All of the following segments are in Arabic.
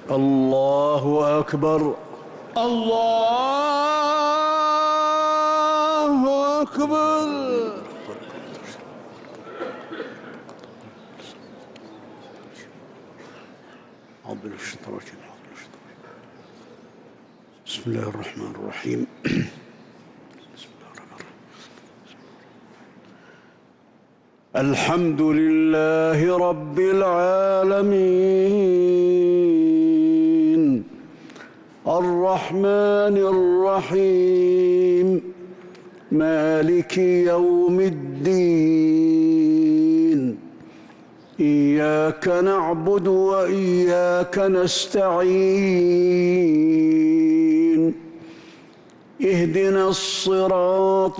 الله أكبر. الله أكبر. بسم الله الرحمن الرحيم. الحمد لله رب العالمين الرحمن الرحيم مالك يوم الدين إياك نعبد وإياك نستعين اهدنا الصراط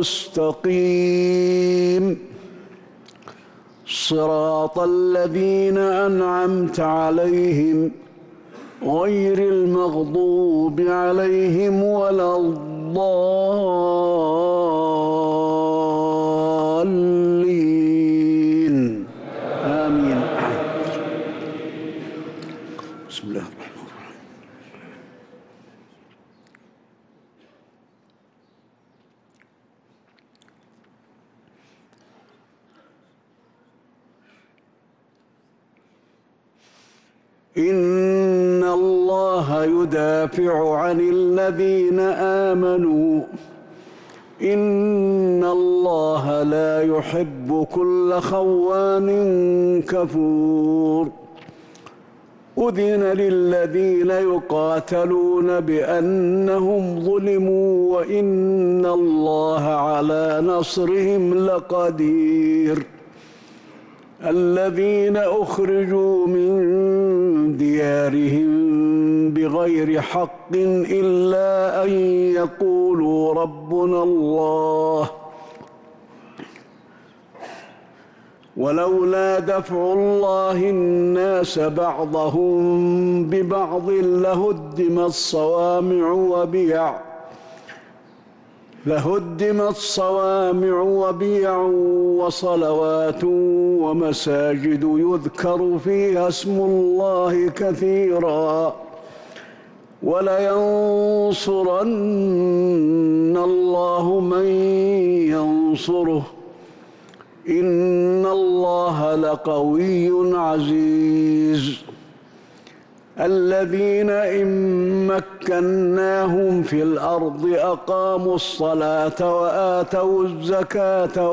المستقيم صراط الذين أنعمت عليهم غير المغضوب عليهم ولا الضالين آمين. بسم الله الرحمن الرحيم. إن الله يدافع عن الذين آمنوا إن الله لا يحب كل خوان كفور أذن للذين يقاتلون بأنهم ظلموا وإن الله على نصرهم لقدير الذين أخرجوا من ديارهم بغير حق إلا أن يقولوا ربنا الله ولولا دفع الله الناس بعضهم ببعض لهدمت صوامع وبيع وصلوات ومساجد يذكر فيها اسم الله كثيرا ولينصرن الله من ينصره إن الله لقوي عزيز الذين إن مكناهم في الأرض أقاموا الصلاة وآتوا الزكاة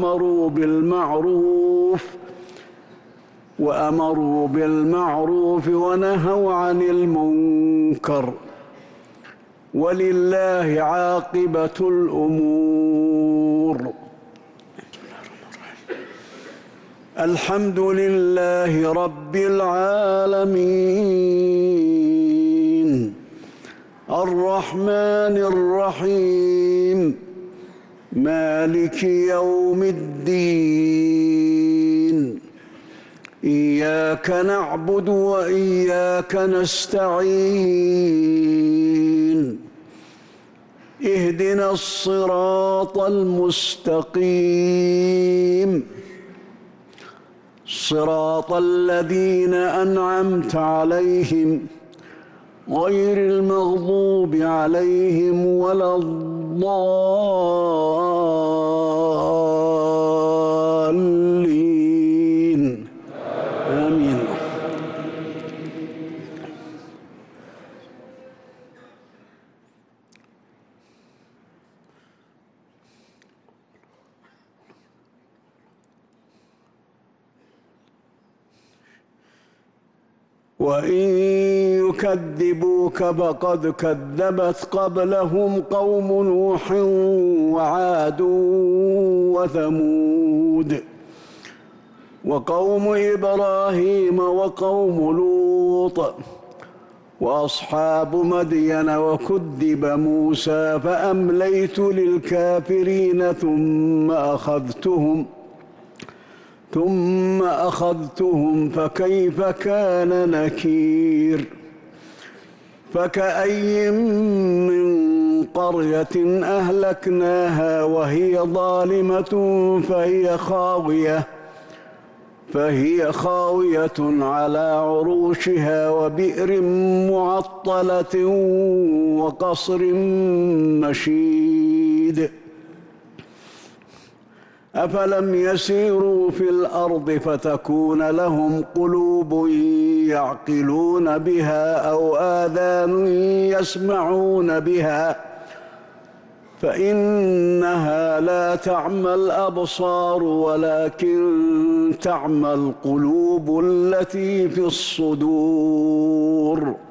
وأمروا بالمعروف ونهوا عن المنكر ولله عاقبة الأمور. الحمد لله رب العالمين الرحمن الرحيم مالك يوم الدين إياك نعبد وإياك نستعين اهدنا الصراط المستقيم صراط الذين أنعمت عليهم غير المغضوب عليهم ولا الضالين آمين. وإن يكذبوك فقد كذبت قبلهم قوم نوح وعاد وثمود وقوم إبراهيم وقوم لوط وأصحاب مدين وكذب موسى فأمليت للكافرين ثم أخذتهم فكيف كان نكير. فكأي من قرية أهلكناها وهي ظالمة فهي خاوية على عروشها وبئر معطلة وقصر مشيد أفلم يسيروا في الأرض فتكون لهم قلوب يعقلون بها أو آذان يسمعون بها فإنها لا تعمى الأبصار ولكن تعمى القلوب التي في الصدور